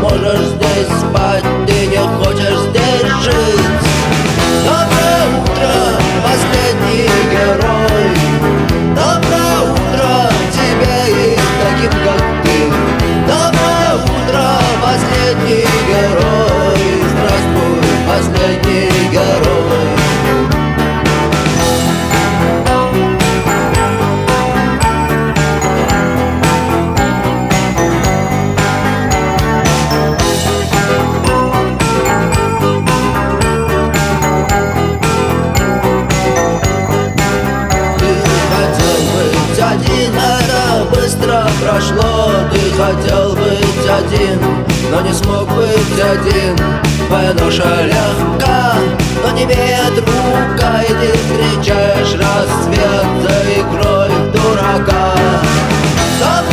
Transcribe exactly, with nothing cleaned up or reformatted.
можешь здесь спать, ты не хочешь здесь жить. Доброе утро, последний герой. Доброе утро тебе и таким, как ты. Доброе утро, последний герой. Здравствуй, последний герой. Один, это быстро прошло. Ты хотел быть один, но не смог быть один. Твоя ноша легка, но не имеет рука, и ты встречаешь рассвет за игрой в дурака.